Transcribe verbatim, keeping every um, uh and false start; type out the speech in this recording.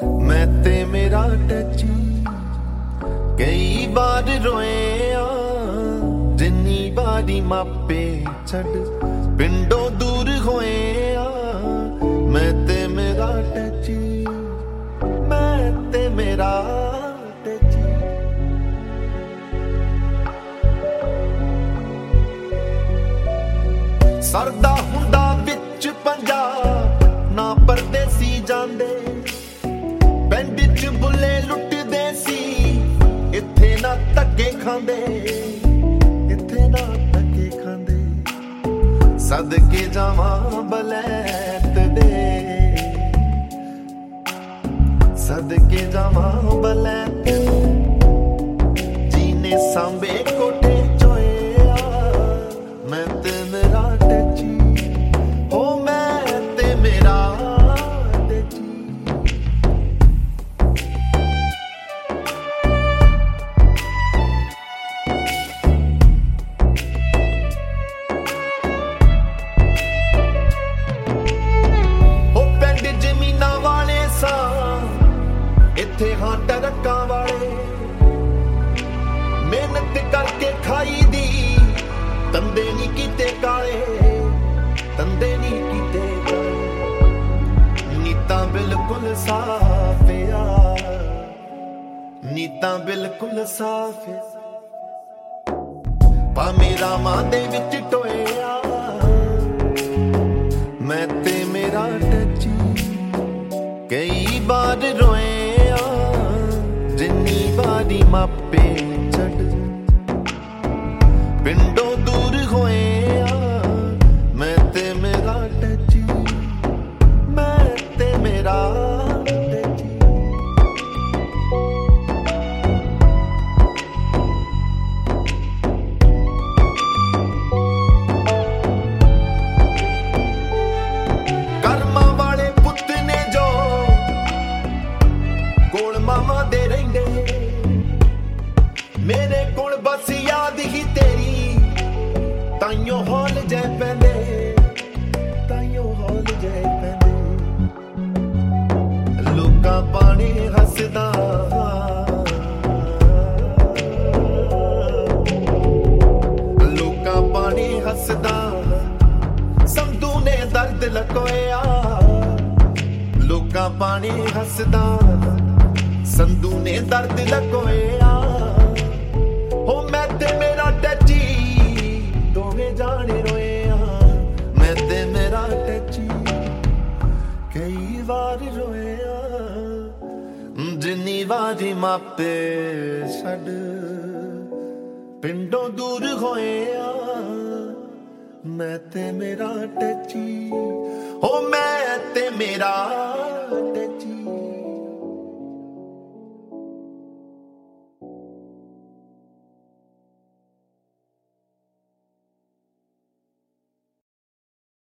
मैं ते मेरा टची कई बार रोए आ जिन्नी बारी मापे छड़ पिंडों दूर होए आ मैं ते मेरा टची मैं ते मेरा टची सरदा हुंदा विच पंजाब ना परदेसी जांदे पिंड च बुले लुटदे सी इत्थे ना धक्के खांदे इत्थे ना धक्के खांदे सदके जावां बलैत दे सदके जावां बलैत जीने सांबे कोठे चोए आ मैं ते मेरा टची हो मैं ते मेरा टची इत्थे हाँ टरकां वाले मेहनत करके खाई दी तंदे नी कीते काले तंदे नी कीते काले नीतां बिल्कुल साफ आ नीतां बिल्कुल साफ भावें रामां दे विच टोया मैं ते मेरा टची कई बार रोए जिन्नी बारी मापे छड़ पिंडों दूर होए आ मैं ते मेरा टची मैं ते मेरा टची कर्मा वाले पुत्त ने जो कोल मामा दे रहिंदे मेरे कोल बस याद ही तेरी ताइयों हौल जै पैंदे ताइयों हौल जै पैंदे लोकां पाने हसदा लोकां पाने हसदा संधू ने दर्द लकोया लोकां पाने हसदा संधू ने दर्द लकोया हो मैं ते मेरा टची दोवें जाने रोया मैं ते मेरा टची कई बार रोया जिन्नी बारी मापे छड़ पिंडों दूर होया मैं ते मेरा टची हो मैं ते मेरा